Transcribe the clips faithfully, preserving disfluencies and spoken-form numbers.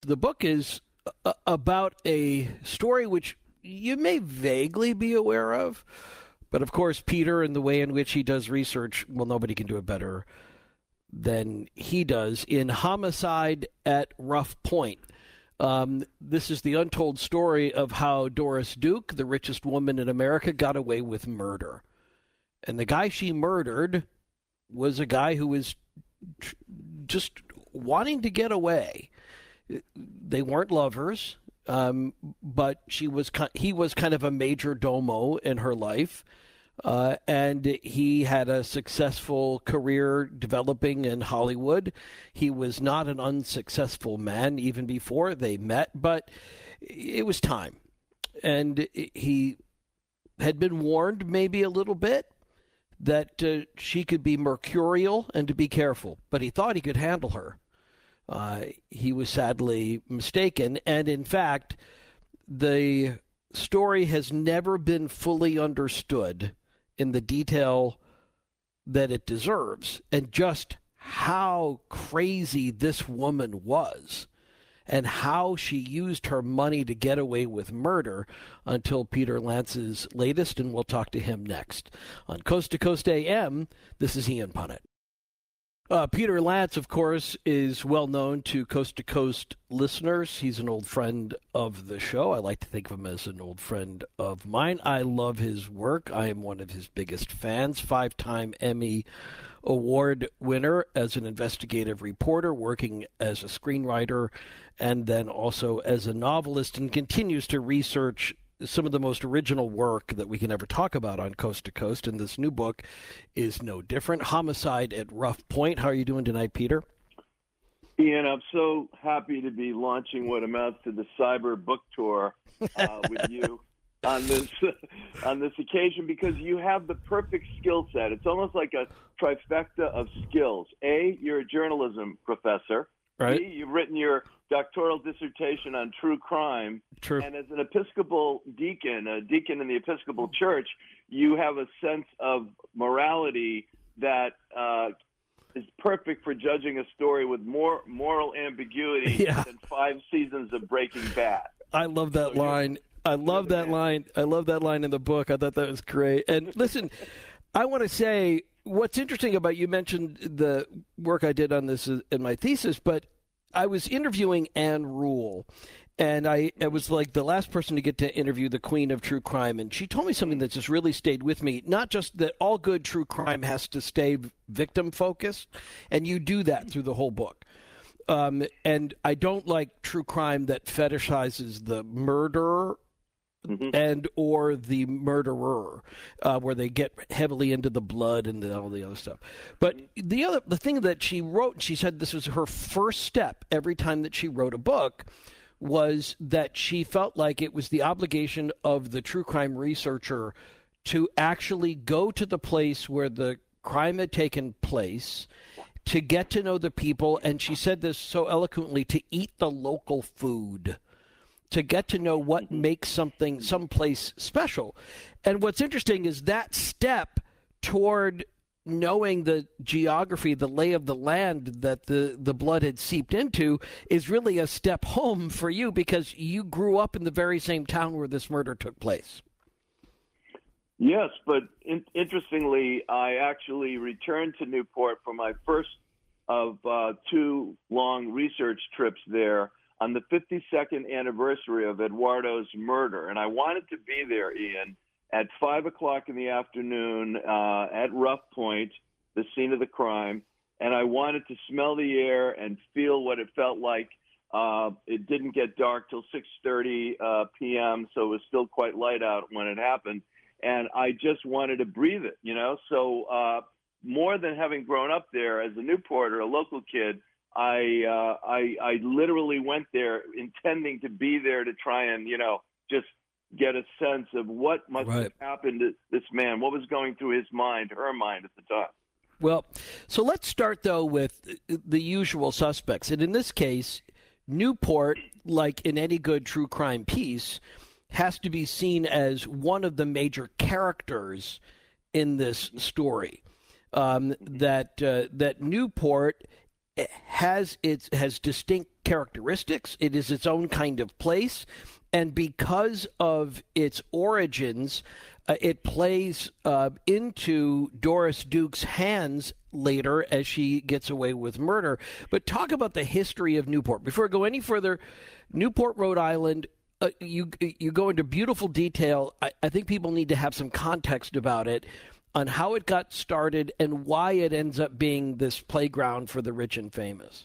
the book is a- about a story which you may vaguely be aware of, but of course, Peter and the way in which he does research, well, nobody can do it better than he does in Homicide at Rough Point. Um, this is the untold story of how Doris Duke, the richest woman in America, got away with murder. And the guy she murdered was a guy who was tr- just wanting to get away. They weren't lovers, um, but she was he was kind of a major domo in her life. Uh, and he had a successful career developing in Hollywood. He was not an unsuccessful man even before they met, but it was time. And he had been warned maybe a little bit that uh, she could be mercurial and to be careful, but he thought he could handle her. Uh, he was sadly mistaken. And in fact, the story has never been fully understood in the detail that it deserves, and just how crazy this woman was and how she used her money to get away with murder until Peter Lance's latest, and we'll talk to him next. On Coast to Coast A M, this is Ian Punnett. Uh, Peter Lance, of course, is well known to Coast to Coast listeners. He's an old friend of the show. I like to think of him as an old friend of mine. I love his work. I am one of his biggest fans. Five-time Emmy Award winner as an investigative reporter, working as a screenwriter, and then also as a novelist, and continues to research some of the most original work that we can ever talk about on Coast to Coast, and this new book is no different. Homicide at Rough Point. How are you doing tonight, Peter? Ian, I'm so happy to be launching what amounts to the cyber book tour uh, with you on this on this occasion, because you have the perfect skill set. It's almost like a trifecta of skills. A, you're a journalism professor. Right. B, you've written your doctoral dissertation on true crime. True. And as an Episcopal deacon, a deacon in the Episcopal Church, you have a sense of morality that uh, is perfect for judging a story with more moral ambiguity yeah. than five seasons of Breaking Bad. I love that so line. I love that man. line. I love that line in the book. I thought that was great. And listen, I want to say what's interesting about, you mentioned the work I did on this in my thesis, but I was interviewing Ann Rule, and I, I was like the last person to get to interview the queen of true crime, and she told me something that just really stayed with me. Not just that all good true crime has to stay victim-focused, and you do that through the whole book. Um, and I don't like true crime that fetishizes the murderer Mm-hmm. and or the murderer, uh, where they get heavily into the blood and the, all the other stuff. But the other the thing that she wrote, she said this was her first step every time that she wrote a book, was that she felt like it was the obligation of the true crime researcher to actually go to the place where the crime had taken place, to get to know the people, and she said this so eloquently, to eat the local food, to get to know what makes something, someplace special. And what's interesting is that step toward knowing the geography, the lay of the land that the, the blood had seeped into, is really a step home for you, because you grew up in the very same town where this murder took place. Yes, but in, interestingly, I actually returned to Newport for my first of uh, two long research trips there on the fifty-second anniversary of Eduardo's murder. And I wanted to be there, Ian, at five o'clock in the afternoon uh, at Rough Point, the scene of the crime. And I wanted to smell the air and feel what it felt like. Uh, it didn't get dark till six thirty uh, p.m., so it was still quite light out when it happened. And I just wanted to breathe it, you know? So uh, more than having grown up there as a Newporter, a local kid, I, uh, I I literally went there intending to be there to try and, you know, just get a sense of what must right. have happened to this man, what was going through his mind, her mind at the time. Well, so let's start, though, with the usual suspects. And in this case, Newport, like in any good true crime piece, has to be seen as one of the major characters in this story. Um, that uh, that Newport has its has distinct characteristics. It is its own kind of place, and because of its origins, uh, it plays uh, into Doris Duke's hands later as she gets away with murder. But talk about the history of Newport. Before I go any further, Newport, Rhode Island, uh, you you go into beautiful detail. I, I think people need to have some context about it, on how it got started and why it ends up being this playground for the rich and famous.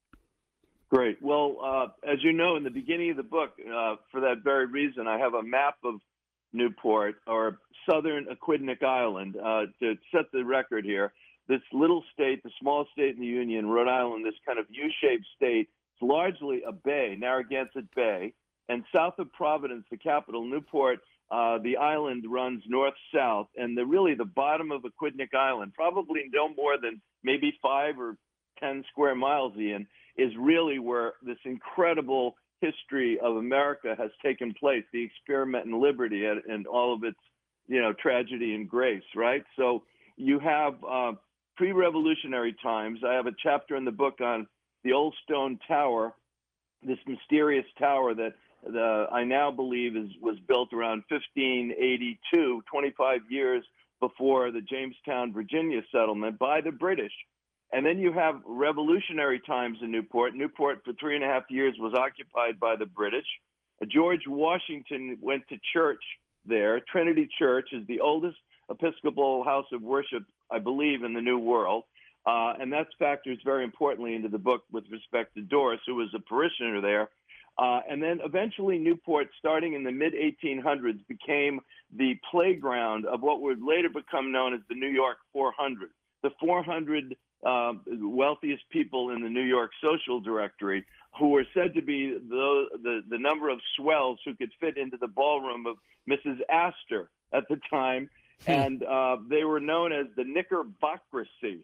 Great. Well, uh, as you know, in the beginning of the book, uh, for that very reason, I have a map of Newport, or southern Aquidneck Island, uh, to set the record here. This little state, the smallest state in the Union, Rhode Island, this kind of U-shaped state, it's largely a bay, Narragansett Bay. And south of Providence, the capital, Newport, uh, the island runs north-south. And the really the bottom of Aquidneck Island, probably no more than maybe five or ten square miles, Ian, is really where this incredible history of America has taken place, the experiment in liberty and, and all of its, you know, tragedy and grace, right? So you have uh, pre-revolutionary times. I have a chapter in the book on the Old Stone Tower, this mysterious tower that the, I now believe is was built around fifteen eighty-two, twenty-five years before the Jamestown, Virginia settlement by the British. And then you have revolutionary times in Newport. Newport, for three and a half years, was occupied by the British. George Washington went to church there. Trinity Church is the oldest Episcopal house of worship, I believe, in the New World. Uh, and that factors very importantly into the book with respect to Doris, who was a parishioner there. Uh, and then eventually Newport, starting in the mid eighteen hundreds, became the playground of what would later become known as the New York four hundred. The four hundred uh, wealthiest people in the New York social directory, who were said to be the, the, the number of swells who could fit into the ballroom of Missus Astor at the time. And uh, they were known as the Knickerbocracy.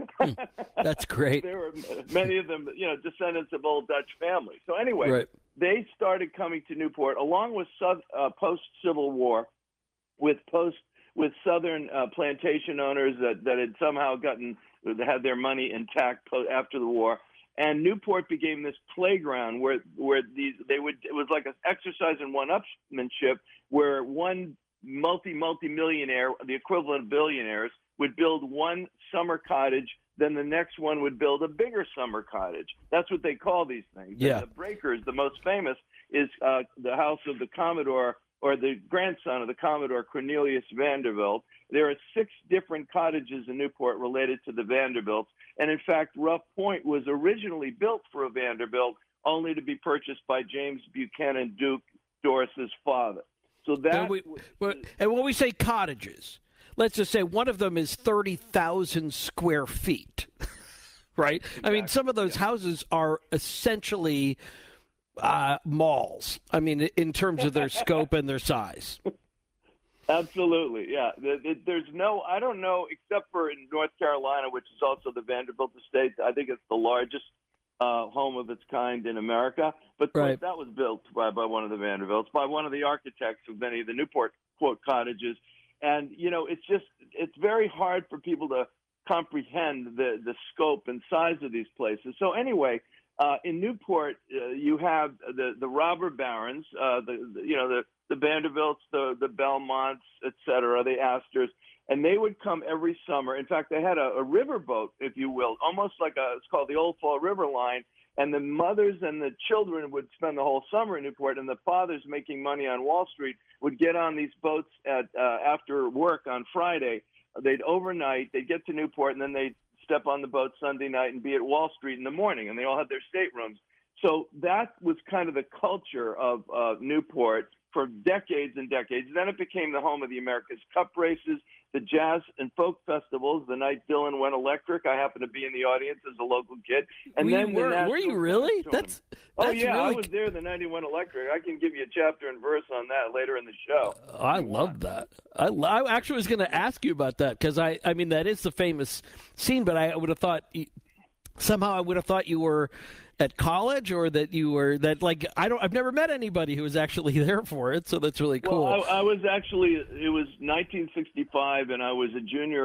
That's great. There were many of them, you know, descendants of old Dutch families. So anyway, right. They started coming to Newport along with uh, post-Civil War, with post with Southern uh, plantation owners that, that had somehow gotten had their money intact after the war. And Newport became this playground where where these they would it was like an exercise in one-upsmanship, where one multi multi millionaire, the equivalent of billionaires, would build one summer cottage, then the next one would build a bigger summer cottage. That's what they call these things. Yeah. And the Breakers, the most famous, is uh, the house of the Commodore, or the grandson of the Commodore Cornelius Vanderbilt. There are six different cottages in Newport related to the Vanderbilts. And in fact, Rough Point was originally built for a Vanderbilt, only to be purchased by James Buchanan Duke, Doris's father. So that and, we, was, and when we say cottages, let's just say one of them is thirty thousand square feet, right? Exactly. I mean, some of those yeah. houses are essentially uh, malls. I mean, in terms of their scope and their size. Absolutely, yeah. There's no, I don't know, except for in North Carolina, which is also the Vanderbilt estate. I think it's the largest uh, home of its kind in America. But right. that was built by, by one of the Vanderbilts, by one of the architects of many of the Newport, quote, cottages. And, you know, it's just, it's very hard for people to comprehend the, the scope and size of these places. So anyway, uh, in Newport, uh, you have the, the robber barons, uh, the, the, you know, the, the Vanderbilts, the, the Belmonts, et cetera, the Astors, and they would come every summer. In fact, they had a, a riverboat, if you will, almost like a, it's called the Old Fall River Line. And the mothers and the children would spend the whole summer in Newport, and the fathers making money on Wall Street would get on these boats at uh, after work on Friday. They'd overnight, they'd get to Newport, and then they'd step on the boat Sunday night and be at Wall Street in the morning, and they all had their staterooms. So that was kind of the culture of uh, Newport for decades and decades. Then it became the home of the America's Cup races, the jazz and folk festivals. The night Dylan went electric, I happened to be in the audience as a local kid. And we then were, the were you really? That's, that's oh yeah, really... I was there the night he went electric. I can give you a chapter and verse on that later in the show. Uh, I love that. I, I actually was going to ask you about that because I, I mean that is the famous scene, but I would have thought somehow I would have thought you were at college, or that you were that like I don't I've never met anybody who was actually there for it, so that's really cool. Well, I, I was actually it was nineteen sixty-five, and I was a junior in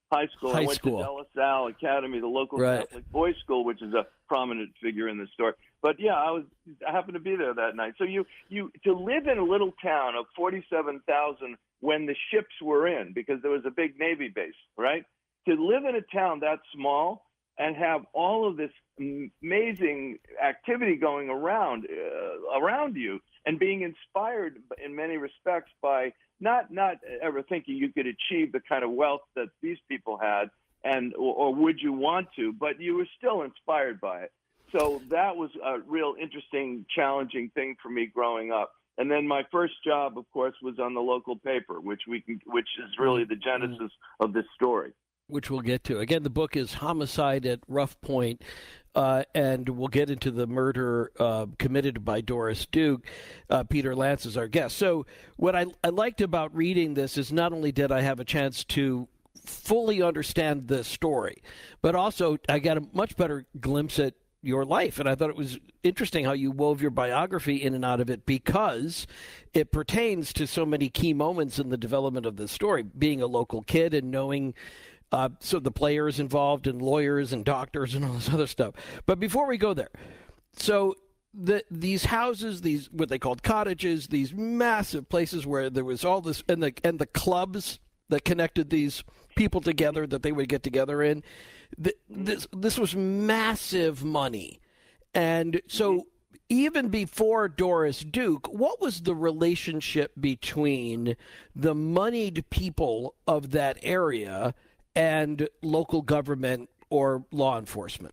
high school. High I went school. to De La Salle Academy, the local Right. Catholic boys' school, which is a prominent figure in the story. But yeah, I was I happened to be there that night. So you you to live in a little town of forty-seven thousand when the ships were in, because there was a big Navy base, right? To live in a town that small and have all of this amazing activity going around uh, around you, and being inspired in many respects by not not ever thinking you could achieve the kind of wealth that these people had, and or, or would you want to, but you were still inspired by it. So that was a real interesting, challenging thing for me growing up. And then my first job, of course, was on the local paper, which we can, which is really the genesis of this story. Which we'll get to. Again, the book is Homicide at Rough Point, uh, and we'll get into the murder uh, committed by Doris Duke. Uh, Peter Lance is our guest. So what I, I liked about reading this is not only did I have a chance to fully understand the story, but also I got a much better glimpse at your life. And I thought it was interesting how you wove your biography in and out of it, because it pertains to so many key moments in the development of the story, being a local kid and knowing Uh, so the players involved and lawyers and doctors and all this other stuff. But before we go there, so the these houses, these what they called cottages, these massive places where there was all this, and the and the clubs that connected these people together that they would get together in. The, this this was massive money, and so even before Doris Duke, what was the relationship between the moneyed people of that area and local government or law enforcement?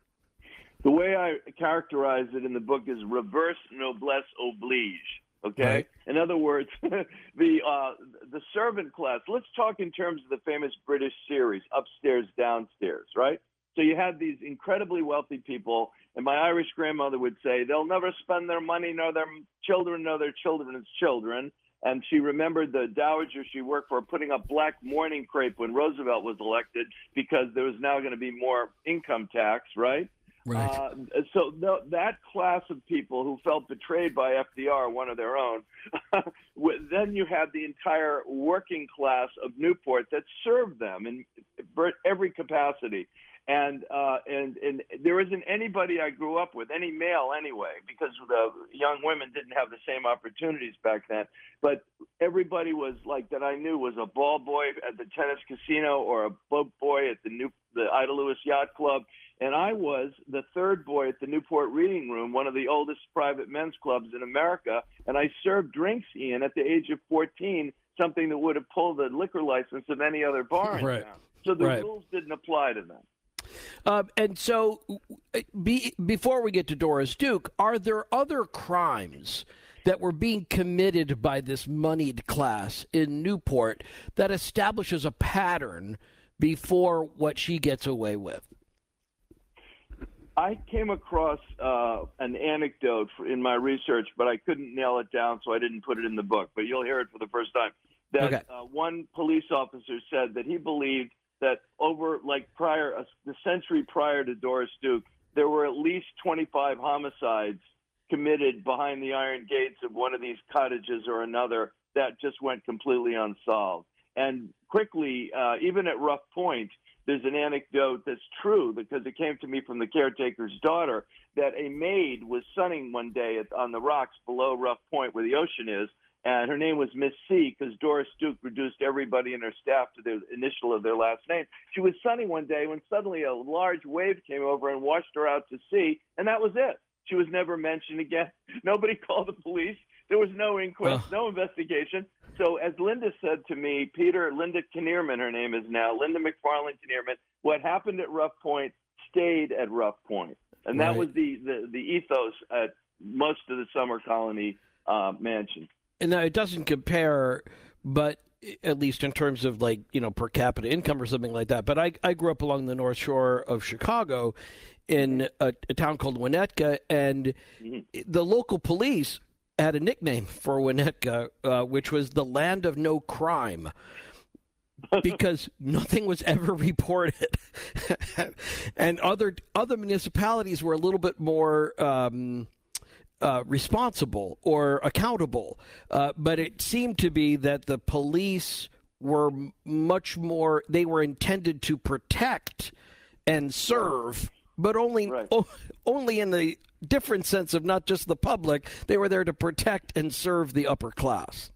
The way I characterize it in the book is reverse noblesse oblige. Okay, Right. In other words, the uh, the servant class. Let's talk in terms of the famous British series, Upstairs, Downstairs. Right. So you had these incredibly wealthy people, and my Irish grandmother would say they'll never spend their money, nor their children, nor their children's children. And she remembered the dowager she worked for putting up black mourning crepe when Roosevelt was elected, because there was now going to be more income tax, right? Right. Uh, so th- that class of people who felt betrayed by F D R, one of their own, then you had the entire working class of Newport that served them in every capacity. And, uh, and and there isn't anybody I grew up with, any male anyway, because the young women didn't have the same opportunities back then. But everybody was like that I knew was a ball boy at the tennis casino or a boat boy at the new the Ida Lewis Yacht Club. And I was the third boy at the Newport Reading Room, one of the oldest private men's clubs in America. And I served drinks, Ian, at the age of fourteen, something that would have pulled the liquor license of any other bar in Right. town. So the Right. rules didn't apply to them. Uh, and so be, before we get to Doris Duke, are there other crimes that were being committed by this moneyed class in Newport that establishes a pattern before what she gets away with? I came across uh, an anecdote in my research, but I couldn't nail it down, so I didn't put it in the book. But you'll hear it for the first time. That Okay. uh, one police officer said that he believed that over, like prior, uh, the century prior to Doris Duke, there were at least twenty-five homicides committed behind the iron gates of one of these cottages or another that just went completely unsolved. And quickly, uh, even at Rough Point, there's an anecdote that's true because it came to me from the caretaker's daughter that a maid was sunning one day at, on the rocks below Rough Point where the ocean is, and her name was Miss C because Doris Duke reduced everybody in her staff to the initial of their last name. She was sunning one day when suddenly a large wave came over and washed her out to sea, and that was it. She was never mentioned again. Nobody called the police. There was no inquest, Oh. no investigation. So as Linda said to me, Peter, Linda Kinnearman, her name is now, Linda McFarland Kinnearman, what happened at Rough Point stayed at Rough Point. And that Right. was the, the, the ethos at most of the summer colony uh, mansion. And now it doesn't compare, but at least in terms of like, you know, per capita income or something like that. But I, I grew up along the North Shore of Chicago in a, a town called Winnetka, and Mhm. the local police had a nickname for Winnetka, uh, which was the land of no crime, because nothing was ever reported. And other other municipalities were a little bit more um, uh, responsible or accountable. Uh, but it seemed to be that the police were much more, they were intended to protect and serve, but only Right. o- only in the different sense of not just the public. They were there to protect and serve the upper class.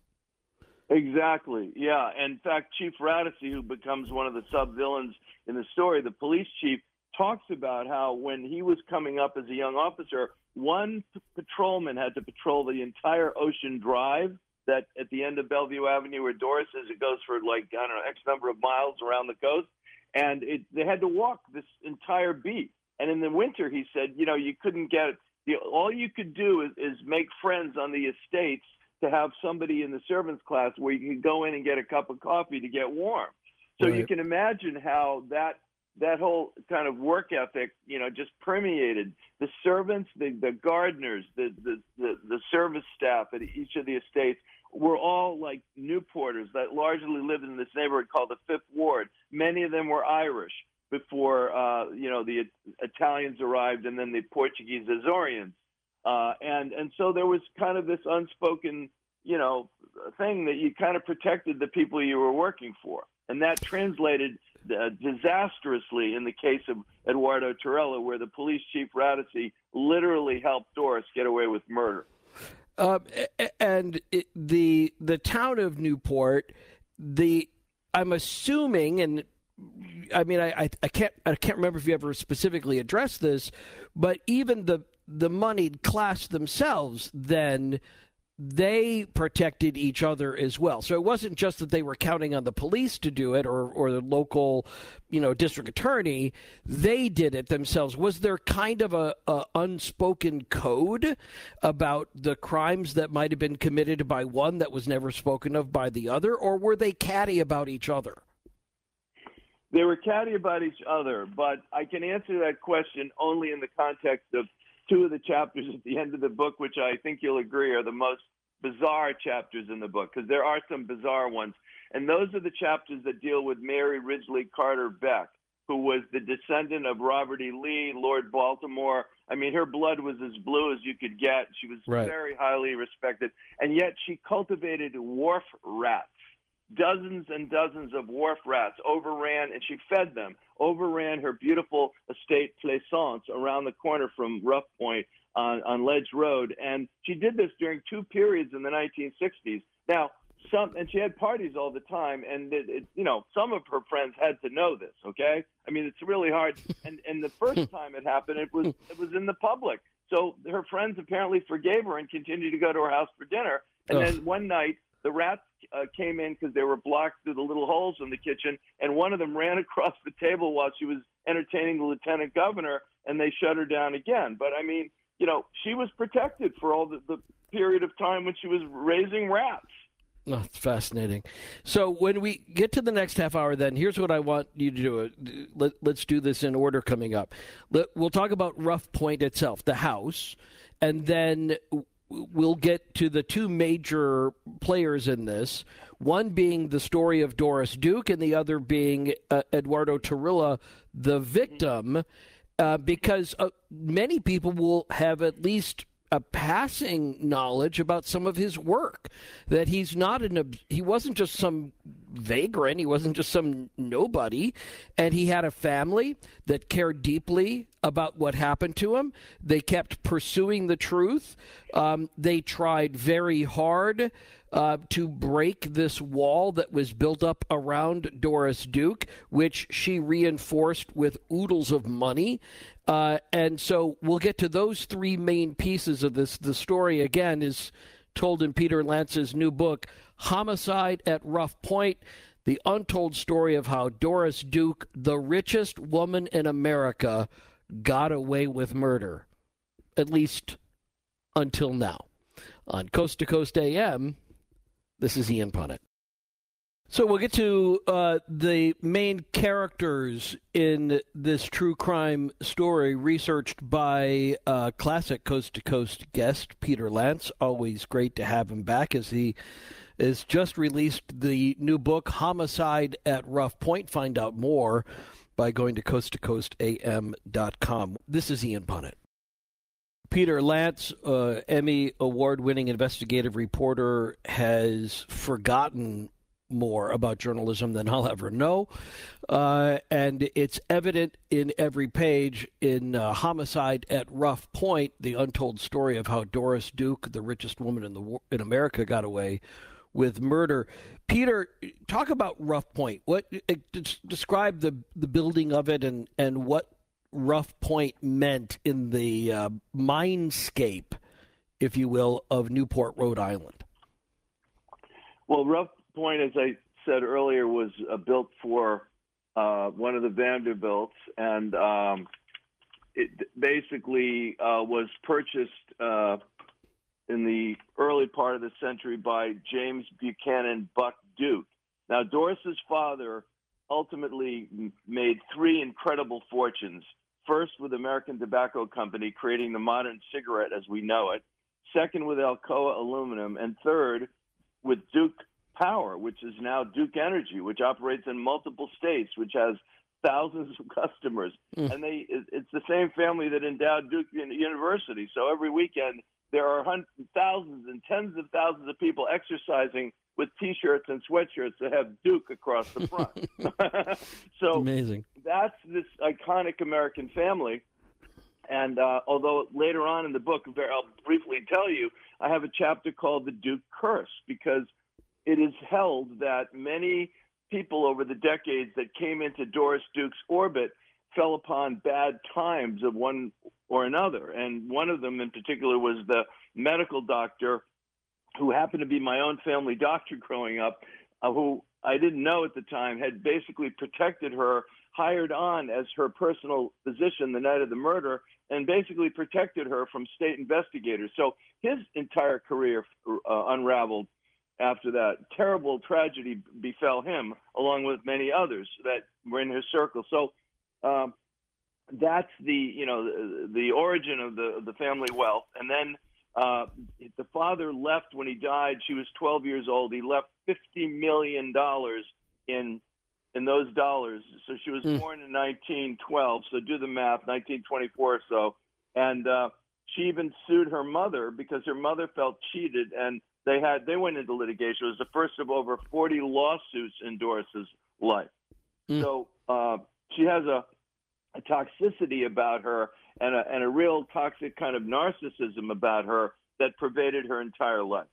Exactly. Yeah. In fact, Chief Radice, who becomes one of the sub-villains in the story, the police chief, talks about how when he was coming up as a young officer, one p- patrolman had to patrol the entire Ocean Drive, that at the end of Bellevue Avenue where Doris is, it goes for like, I don't know, X number of miles around the coast. And it, they had to walk this entire beat. And in the winter, he said, you know, you couldn't get, you know, all you could do is, is make friends on the estates to have somebody in the servants class where you could go in and get a cup of coffee to get warm. So Right. you can imagine how that that whole kind of work ethic, you know, just permeated the servants, the, the gardeners, the, the, the, the service staff at each of the estates were all like Newporters that largely lived in this neighborhood called the Fifth Ward. Many of them were Irish before, uh, you know, the Italians arrived and then the Portuguese Azorians. Uh, and, and so there was kind of this unspoken, you know, thing that you kind of protected the people you were working for. And that translated uh, disastrously in the case of Eduardo Torella, where the police chief Radice literally helped Doris get away with murder. Uh, and it, the the town of Newport, the I'm assuming, and I mean, I, I, I can't I can't remember if you ever specifically addressed this, but even the the moneyed class themselves then, they protected each other as well. So it wasn't just that they were counting on the police to do it or or the local, you know, district attorney. They did it themselves. Was there kind of a, a unspoken code about the crimes that might have been committed by one that was never spoken of by the other, or were they catty about each other? They were catty about each other, but I can answer that question only in the context of two of the chapters at the end of the book, which I think you'll agree are the most bizarre chapters in the book, because there are some bizarre ones. And those are the chapters that deal with Mary Ridgely Carter Beck, who was the descendant of Robert E. Lee, Lord Baltimore. I mean, her blood was as blue as you could get. She was Right. very highly respected. And yet she cultivated wharf rats. Dozens and dozens of wharf rats, overran, and she fed them, overran her beautiful estate Plaisance around the corner from Rough Point on, on Ledge Road. And she did this during two periods in the nineteen sixties. Now, some, and she had parties all the time, and it, it, you know, some of her friends had to know this, okay? I mean, it's really hard. And, and the first time it happened, it was, it was in the public. So her friends apparently forgave her and continued to go to her house for dinner. And Ugh. then one night, the rats uh, came in because they were blocked through the little holes in the kitchen, and one of them ran across the table while she was entertaining the lieutenant governor, and they shut her down again. But, I mean, you know, she was protected for all the, the period of time when she was raising rats. Oh, it's fascinating. So when we get to the next half hour, then here's what I want you to do. Let, let's do this in order coming up. Let, we'll talk about Rough Point itself, the house, and then we'll get to the two major players in this, one being the story of Doris Duke and the other being uh, Eduardo Torella, the victim, uh, because uh, many people will have at least a passing knowledge about some of his work, that he's not an, he wasn't just some vagrant, he wasn't just some nobody, and he had a family that cared deeply about what happened to him. They kept pursuing the truth. Um, they tried very hard uh, to break this wall that was built up around Doris Duke, which she reinforced with oodles of money. Uh, and so we'll get to those three main pieces of this. The story, again, is told in Peter Lantz's new book, Homicide at Rough Point, the untold story of how Doris Duke, the richest woman in America, got away with murder, at least until now. On Coast to Coast A M, this is Ian Punnett. So we'll get to uh, the main characters in this true crime story, researched by uh, classic Coast to Coast guest Peter Lantz. Always great to have him back, as he has just released the new book, Homicide at Rough Point. Find out more by going to coast to coast a m dot com. This is Ian Punnett. Peter Lantz, uh, Emmy award-winning investigative reporter, has forgotten more about journalism than I'll ever know. Uh, and it's evident in every page in uh, Homicide at Rough Point, the untold story of how Doris Duke, the richest woman in the in America, got away with murder. Peter, talk about Rough Point. What describe the the building of it and and what Rough Point meant in the uh, mindscape, if you will, of Newport, Rhode Island. Well, Rough Point, as I said earlier, was uh, built for uh, one of the Vanderbilts, and um, it basically uh, was purchased uh, in the early part of the century by James Buchanan Buck Duke. Now, Doris's father ultimately made three incredible fortunes. First, with American Tobacco Company, creating the modern cigarette as we know it. Second, with Alcoa Aluminum. And third, with Duke Power, which is now Duke Energy, which operates in multiple states, which has thousands of customers. Mm. And they it's the same family that endowed Duke University. So every weekend, there are hundreds, thousands and tens of thousands of people exercising with T-shirts and sweatshirts that have Duke across the front. So amazing. That's this iconic American family. And uh, although later on in the book, I'll briefly tell you, I have a chapter called The Duke Curse, because it is held that many people over the decades that came into Doris Duke's orbit fell upon bad times of one or another. And one of them in particular was the medical doctor who happened to be my own family doctor growing up, uh, who I didn't know at the time, had basically protected her, hired on as her personal physician the night of the murder, and basically protected her from state investigators. So his entire career uh, unraveled after that. Terrible tragedy befell him, along with many others that were in his circle. So um, that's the, you know, the, the origin of the, of the family wealth. And then Uh, the father left when he died. She was twelve years old. He left fifty million dollars in in those dollars. So she was mm. born in nineteen twelve. So do the math, nineteen twenty-four or so. And uh, she even sued her mother because her mother felt cheated, and they had they went into litigation. It was the first of over forty lawsuits in Doris's life. Mm. So uh, she has a, a toxicity about her. And a, and a real toxic kind of narcissism about her that pervaded her entire life.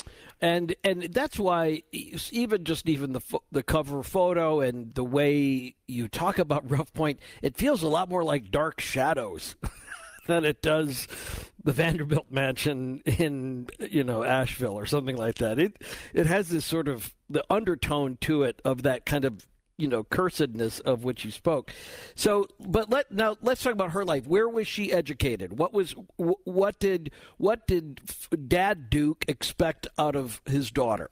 And and that's why even just even the the cover photo and the way you talk about Rough Point, it feels a lot more like Dark Shadows than it does the Vanderbilt mansion in, you know, Asheville or something like that. It it has this sort of the undertone to it of that kind of, you know, cursedness of which you spoke. So, but let now let's talk about her life. Where was she educated? What was what did what did Dad Duke expect out of his daughter?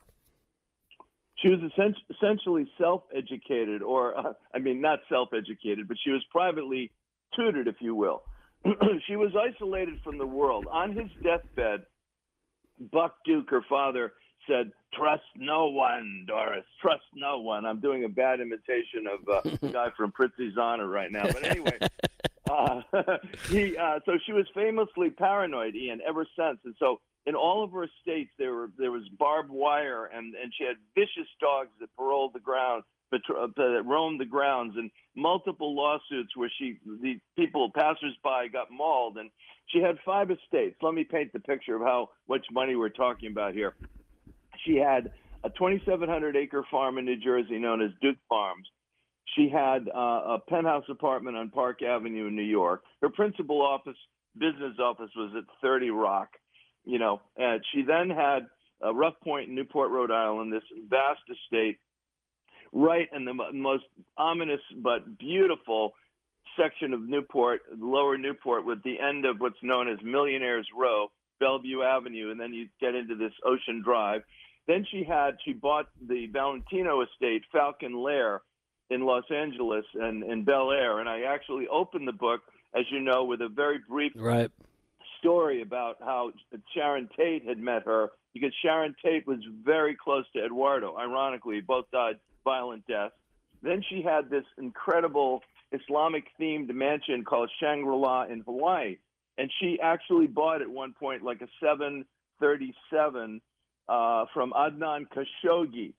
She was essentially self-educated, or uh, I mean, not self-educated, but she was privately tutored, if you will. She was isolated from the world. On his deathbed, Buck Duke, her father, said, "Trust no one, Doris. Trust no one." I'm doing a bad imitation of uh, the guy from Prizzi's Honor right now. But anyway, uh, he uh, so she was famously paranoid, Ian, ever since. And so in all of her estates, there were there was barbed wire, and, and she had vicious dogs that paroled the ground, but uh, that roamed the grounds, and multiple lawsuits where she the people passersby got mauled. And she had five estates. Let me paint the picture of how much money we're talking about here. She had a twenty-seven hundred acre farm in New Jersey known as Duke Farms. She had uh, a penthouse apartment on Park Avenue in New York. Her principal office, business office, was at thirty Rock, you know. And she then had a Rough Point in Newport, Rhode Island, this vast estate right in the most ominous but beautiful section of Newport, lower Newport, with the end of what's known as Millionaires Row, Bellevue Avenue, and then you get into this Ocean Drive. Then she had, she bought the Valentino estate, Falcon Lair, in Los Angeles and in Bel Air. And I actually opened the book, as you know, with a very brief right. story about how Sharon Tate had met her, because Sharon Tate was very close to Eduardo. Ironically, both died violent deaths. Then she had this incredible Islamic-themed mansion called Shangri-La in Hawaii. And she actually bought at one point like a seven thirty-seven uh, from Adnan Khashoggi.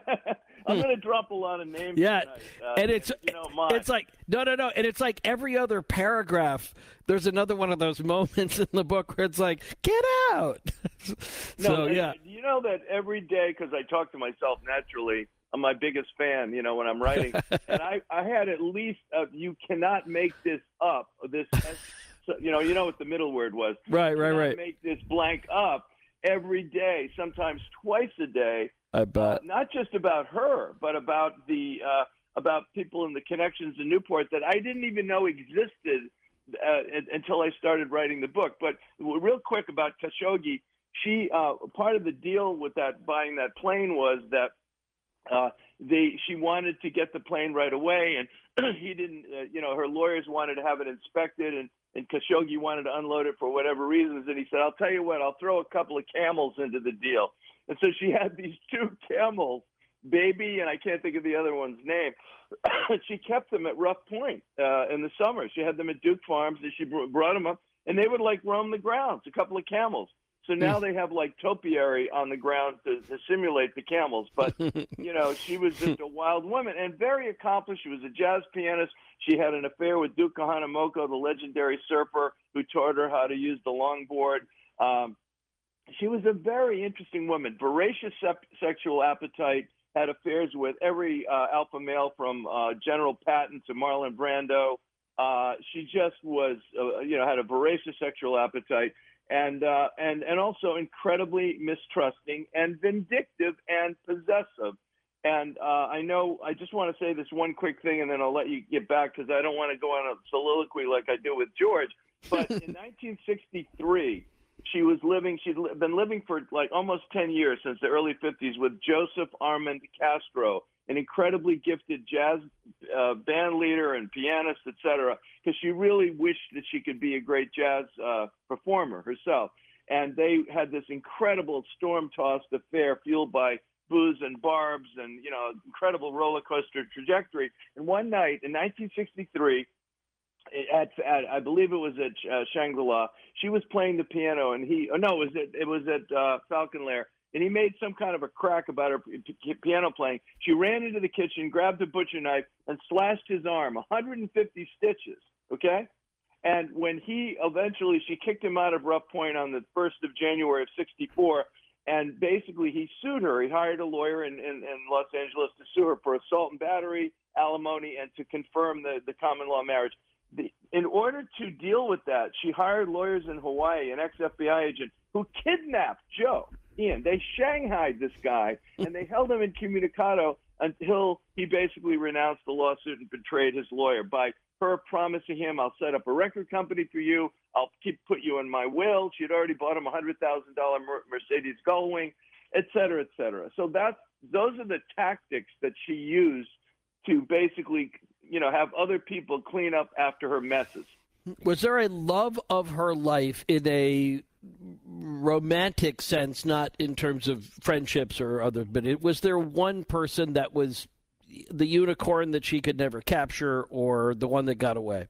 I'm going to drop a lot of names. Yeah, tonight, uh, and it's you don't mind. it's like no, no, no, and it's like every other paragraph. There's another one of those moments in the book where it's like, get out. No, so yeah, you know that every day, because I talk to myself naturally. I'm my biggest fan, you know, when I'm writing, and I, I had at least uh, you cannot make this up. This, you know, you know what the middle word was. right, you right, cannot right. Make this blank up every day, sometimes twice a day. I bet. Uh, not just about her, but about the uh, about people in the connections in Newport that I didn't even know existed uh, until I started writing the book. But real quick about Khashoggi, she uh, part of the deal with that buying that plane was that. Uh, they she wanted to get the plane right away, and he didn't. Uh, you know, her lawyers wanted to have it inspected, and and Khashoggi wanted to unload it for whatever reasons. And he said, "I'll tell you what, I'll throw a couple of camels into the deal." And so she had these two camels, Baby, and I can't think of the other one's name. She kept them at Rough Point uh, in the summer. She had them at Duke Farms, and she brought them up, and they would like roam the grounds. A couple of camels. So now they have like topiary on the ground to, to simulate the camels. But, you know, she was just a wild woman and very accomplished. She was a jazz pianist. She had an affair with Duke Kahanamoku, the legendary surfer who taught her how to use the longboard. Um, she was a very interesting woman, voracious sep- sexual appetite, had affairs with every uh, alpha male from uh, General Patton to Marlon Brando. Uh, she just was, uh, you know, had a voracious sexual appetite. And, uh, and and also incredibly mistrusting and vindictive and possessive. And uh, I know I just want to say this one quick thing, and then I'll let you get back because I don't want to go on a soliloquy like I do with George. But in nineteen sixty-three, she was living. She'd li- been living for like almost ten years, since the early fifties, with Joseph Armand Castro, an incredibly gifted jazz uh, band leader and pianist, et cetera, because she really wished that she could be a great jazz uh, performer herself. And they had this incredible storm-tossed affair fueled by booze and barbs and, you know, incredible roller coaster trajectory. And one night in nineteen sixty-three, at, at I believe it was at uh, Shangri-La, she was playing the piano, and he, oh no, it was at, it was at uh, Falcon Lair. And he made some kind of a crack about her p- piano playing. She ran into the kitchen, grabbed a butcher knife, and slashed his arm, one hundred fifty stitches, okay? And when he eventually, she kicked him out of Rough Point on the first of January of sixty-four, and basically he sued her. He hired a lawyer in, in, in Los Angeles to sue her for assault and battery, alimony, and to confirm the, the common law marriage. The, in order to deal with that, she hired lawyers in Hawaii, an ex-F B I agent, who kidnapped Joe. Ian, they shanghaied this guy, and they held him incommunicado until he basically renounced the lawsuit and betrayed his lawyer by her promising him, I'll set up a record company for you, I'll keep put you in my will. She had already bought him a one hundred thousand dollars Mercedes Gullwing, et cetera, et cetera. So that's, those are the tactics that she used to basically, you know, have other people clean up after her messes. Was there a love of her life in a romantic sense, not in terms of friendships or other, but it, was there one person that was the unicorn that she could never capture, or the one that got away?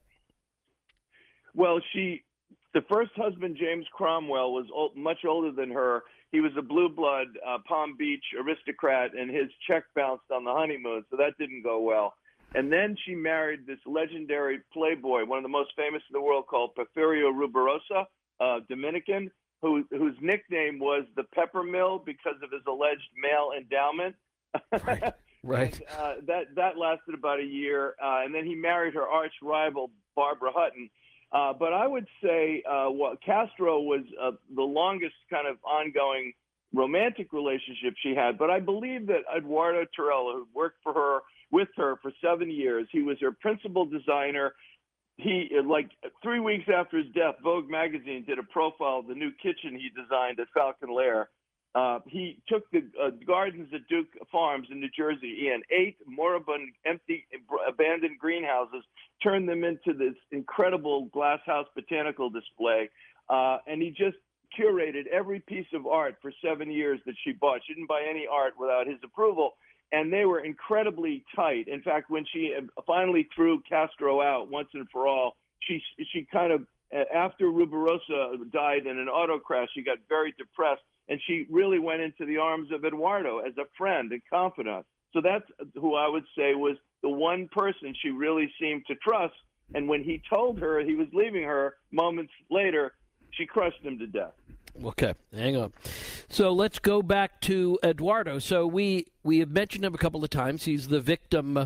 Well, she, the first husband, James Cromwell, was old, much older than her. He was a blue blood uh, Palm Beach aristocrat, and his check bounced on the honeymoon, so that didn't go well. And then she married this legendary playboy, one of the most famous in the world, called Porfirio Rubirosa, uh, Dominican, who, whose nickname was the Pepper Mill because of his alleged male endowment. Right. Right. And, uh, that that lasted about a year, uh, and then he married her arch rival Barbara Hutton. Uh, but I would say uh, what Castro was uh, the longest kind of ongoing romantic relationship she had. But I believe that Eduardo Torello, who worked for her with her for seven years, he was her principal designer. He, like three weeks after his death, Vogue magazine did a profile of the new kitchen he designed at Falcon Lair. Uh, he took the uh, gardens at Duke Farms in New Jersey and eight moribund, empty, abandoned greenhouses, turned them into this incredible glasshouse botanical display. Uh, and he just curated every piece of art for seven years that she bought. She didn't buy any art without his approval. And they were incredibly tight. In fact, when she finally threw Castro out once and for all, she she kind of after Rubirosa died in an auto crash, she got very depressed, and she really went into the arms of Eduardo as a friend and confidant. So that's who I would say was the one person she really seemed to trust. And when he told her he was leaving her moments later, she crushed him to death. Okay, hang on. So let's go back to Eduardo. So we, we have mentioned him a couple of times. He's the victim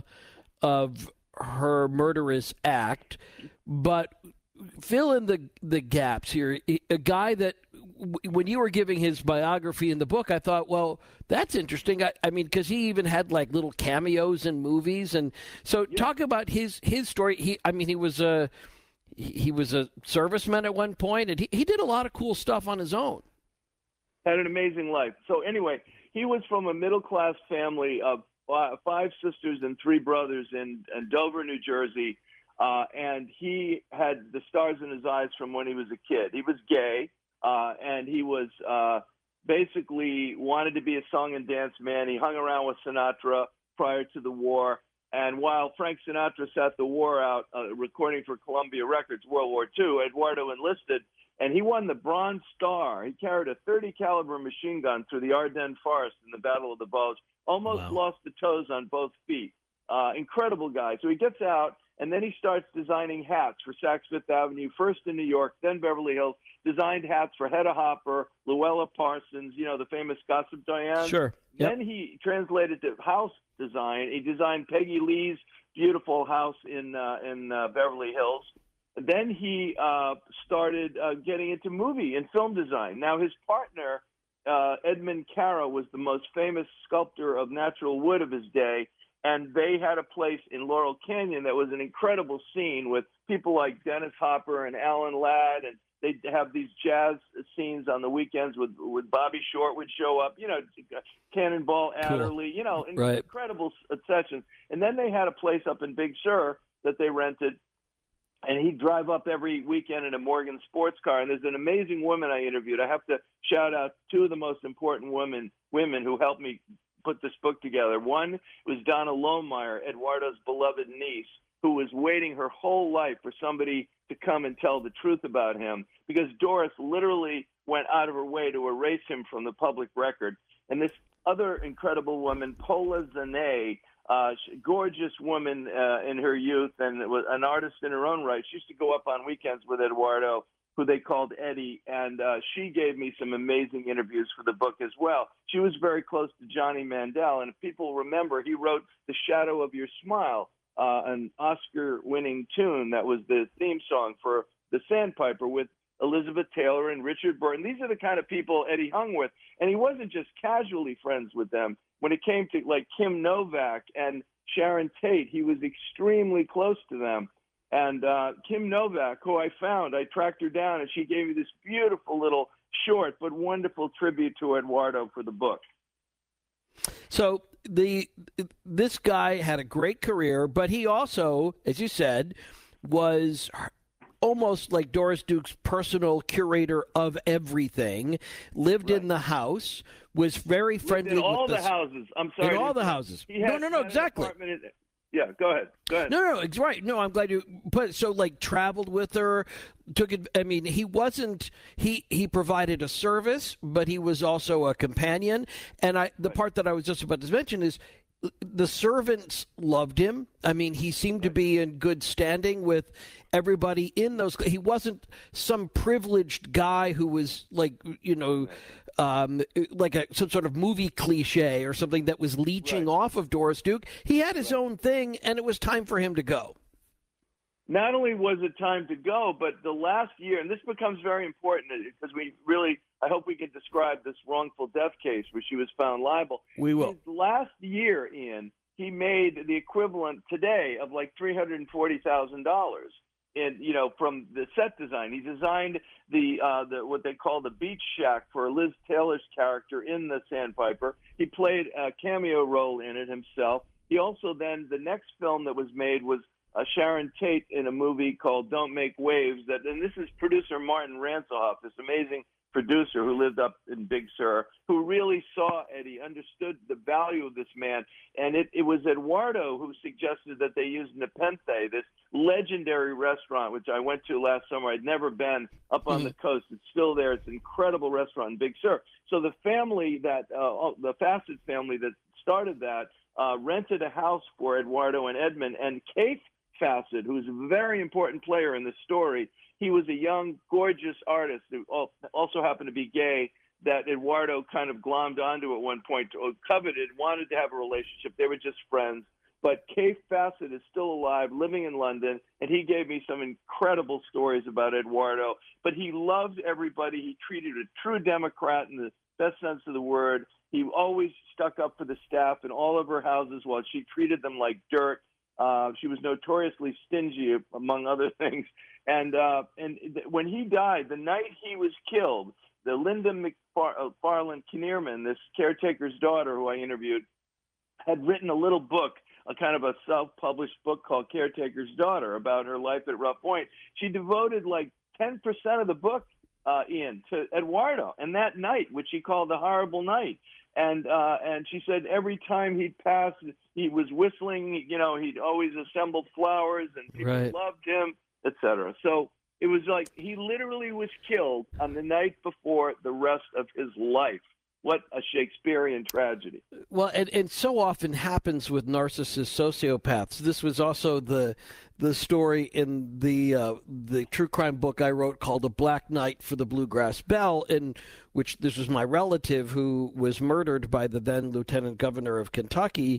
of her murderous act. But fill in the, the gaps here. A guy that, when you were giving his biography in the book, I thought, well, that's interesting. I, I mean, because he even had like little cameos in movies, and so yeah. Talk about his his story. He, I mean, he was a he was a serviceman at one point, and he, he did a lot of cool stuff on his own. Had an amazing life. So anyway, he was from a middle class family of five sisters and three brothers in, in Dover, New Jersey, uh, and he had the stars in his eyes from when he was a kid. He was gay. Uh, and he was uh, basically wanted to be a song and dance man. He hung around with Sinatra prior to the war. And while Frank Sinatra sat the war out uh, recording for Columbia Records, World War Two, Eduardo enlisted, and he won the Bronze Star. He carried a thirty caliber machine gun through the Ardennes forest in the Battle of the Bulge, almost wow. lost the toes on both feet. Uh, incredible guy. So he gets out, and then he starts designing hats for Saks Fifth Avenue, first in New York, then Beverly Hills, designed hats for Hedda Hopper, Luella Parsons, you know, the famous Gossip Diane. Sure. Yep. Then he translated to house design. He designed Peggy Lee's beautiful house in uh, in uh, Beverly Hills. Then he uh, started uh, getting into movie and film design. Now his partner, uh, Edmund Cara, was the most famous sculptor of natural wood of his day. And they had a place in Laurel Canyon that was an incredible scene with people like Dennis Hopper and Alan Ladd, and they'd have these jazz scenes on the weekends with, with Bobby Short would show up, you know, Cannonball Adderley, cool. you know, right. incredible sessions. And then they had a place up in Big Sur that they rented, and he'd drive up every weekend in a Morgan sports car. And there's an amazing woman I interviewed. I have to shout out two of the most important women, women who helped me put this book together. One was Donna Lohmeyer, Eduardo's beloved niece, who was waiting her whole life for somebody to come and tell the truth about him, because Doris literally went out of her way to erase him from the public record. And this other incredible woman, Paula Zané, uh, gorgeous woman uh, in her youth and was an artist in her own right. She used to go up on weekends with Eduardo, who they called Eddie, and uh, she gave me some amazing interviews for the book as well. She was very close to Johnny Mandel, and if people remember, he wrote The Shadow of Your Smile, uh, an Oscar-winning tune that was the theme song for The Sandpiper with Elizabeth Taylor and Richard Burton. These are the kind of people Eddie hung with, and he wasn't just casually friends with them. When it came to like Kim Novak and Sharon Tate, he was extremely close to them. And uh, Kim Novak, who I found, I tracked her down, and she gave me this beautiful little short but wonderful tribute to Eduardo for the book. So the this guy had a great career, but he also, as you said, was almost like Doris Duke's personal curator of everything, lived right. in the house, was very friendly in all with the, the houses. I'm sorry. In all the houses. He no, had, no, no, exactly. Yeah, go ahead. Go ahead. No, no, it's right. No, I'm glad you put so like traveled with her, took it. I mean, he wasn't. He he provided a service, but he was also a companion. And I, the right. part that I was just about to mention is the servants loved him. I mean, he seemed to be in good standing with everybody in those. He wasn't some privileged guy who was like, you know, um, like a some sort of movie cliche or something that was leeching right. off of Doris Duke. He had his right. own thing, and it was time for him to go. Not only was it time to go, but the last year, and this becomes very important because we really, I hope we can describe this wrongful death case where she was found liable. We will. His last year, Ian, he made the equivalent today of like three hundred forty thousand dollars. In, you know, from the set design. He designed the, uh, the what they call the beach shack for Liz Taylor's character in The Sandpiper. He played a cameo role in it himself. He also then, the next film that was made was uh, Sharon Tate in a movie called Don't Make Waves. That, and this is producer Martin Ransohoff, this amazing producer who lived up in Big Sur, who really saw Eddie, understood the value of this man. And it, it was Eduardo who suggested that they use Nepenthe, this legendary restaurant, which I went to last summer. I'd never been up on mm-hmm. the coast. It's still there. It's an incredible restaurant in Big Sur. So the family that, uh, the Facet family that started that, uh, rented a house for Eduardo and Edmund. And Kaif Facet, who's a very important player in the story, he was a young, gorgeous artist who also happened to be gay that Eduardo kind of glommed onto at one point, or coveted, wanted to have a relationship. They were just friends. But Kaif Facet is still alive, living in London, and he gave me some incredible stories about Eduardo. But he loved everybody. He treated a true Democrat in the best sense of the word. He always stuck up for the staff in all of her houses while she treated them like dirt. Uh, she was notoriously stingy, among other things. And uh, and when he died, the night he was killed, the Linda McFarland Kinnearman, this caretaker's daughter who I interviewed, had written a little book, a kind of a self-published book called Caretaker's Daughter about her life at Rough Point. She devoted like ten percent of the book, uh, Ian, to Eduardo and that night, which she called the horrible night. And uh, and she said every time he'd pass, he was whistling. You know, he'd always assembled flowers, and people right. loved him, et cetera. So it was like he literally was killed on the night before the rest of his life. What a Shakespearean tragedy. Well, and, and so often happens with narcissist sociopaths. This was also the the story in the uh, the true crime book I wrote called A Black Night for the Bluegrass Belle, in which this was my relative who was murdered by the then Lieutenant Governor of Kentucky.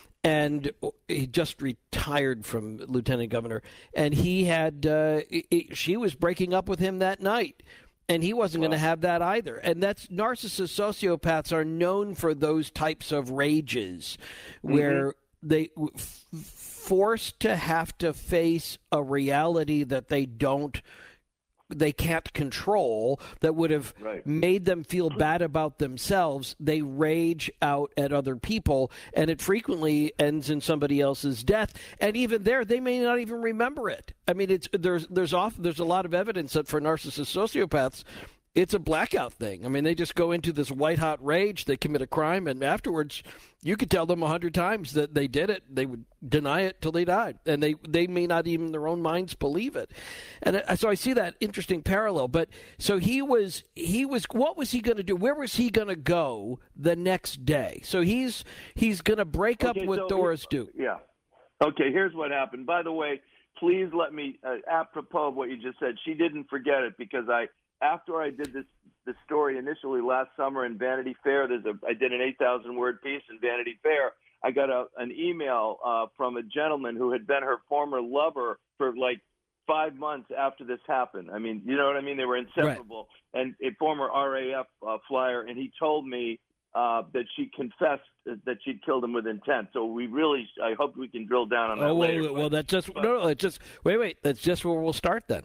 And he just retired from lieutenant governor. And he had, uh, it, she was breaking up with him that night. And he wasn't wow. going to have that either. And that's narcissist sociopaths are known for those types of rages where mm-hmm. they f- forced to have to face a reality that they don't they can't control, that would have right. made them feel bad about themselves. They rage out at other people, and it frequently ends in somebody else's death. And even there, they may not even remember it. I mean, it's there's there's often there's a lot of evidence that for narcissist sociopaths, it's a blackout thing. I mean, they just go into this white-hot rage, they commit a crime, and afterwards, you could tell them a hundred times that they did it. They would deny it till they died, and they, they may not even in their own minds believe it. And so I see that interesting parallel. But so he was, he was, what was he going to do? Where was he going to go the next day? So he's he's going to break okay, up with so Doris Duke. Yeah. Okay, here's what happened. By the way, please let me, uh, apropos of what you just said, she didn't forget it because I, after I did this this story initially last summer in Vanity Fair, there's a I did an eight thousand word piece in Vanity Fair. I got a, an email uh, from a gentleman who had been her former lover for like five months after this happened. I mean, you know what I mean? They were inseparable. Right. And a former R A F uh, flyer, and he told me uh, that she confessed that she'd killed him with intent. So we really, I hope we can drill down on that oh, later. Well, well that's just, but, no, no, it's just, wait, wait, that's just where we'll start then.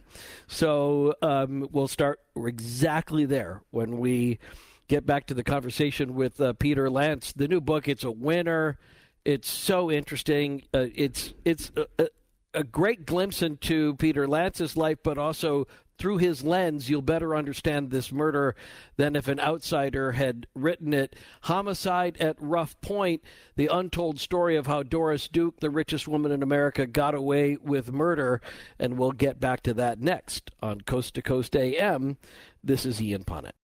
So um, we'll start exactly there when we get back to the conversation with uh, Peter Lance. The new book, it's a winner. It's so interesting. Uh, it's it's a, a great glimpse into Peter Lance's life, but also through his lens, you'll better understand this murder than if an outsider had written it. Homicide at Rough Point, the untold story of how Doris Duke, the richest woman in America, got away with murder. And we'll get back to that next on Coast to Coast A M. This is Ian Punnett.